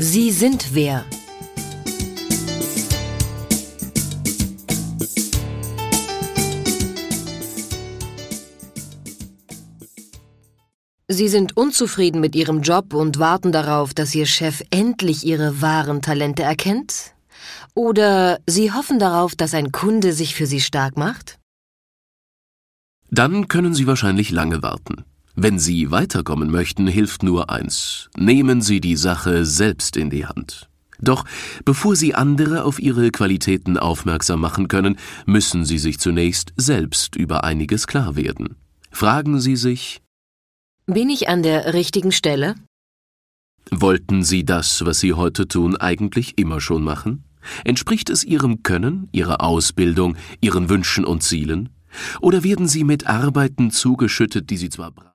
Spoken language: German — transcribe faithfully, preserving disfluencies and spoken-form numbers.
Sie sind wer? Sie sind unzufrieden mit Ihrem Job und warten darauf, dass Ihr Chef endlich Ihre wahren Talente erkennt? Oder Sie hoffen darauf, dass ein Kunde sich für Sie stark macht? Dann können Sie wahrscheinlich lange warten. Wenn Sie weiterkommen möchten, hilft nur eins: Nehmen Sie die Sache selbst in die Hand. Doch bevor Sie andere auf Ihre Qualitäten aufmerksam machen können, müssen Sie sich zunächst selbst über einiges klar werden. Fragen Sie sich: Bin ich an der richtigen Stelle? Wollten Sie das, was Sie heute tun, eigentlich immer schon machen? Entspricht es Ihrem Können, Ihrer Ausbildung, Ihren Wünschen und Zielen? Oder werden Sie mit Arbeiten zugeschüttet, die Sie zwar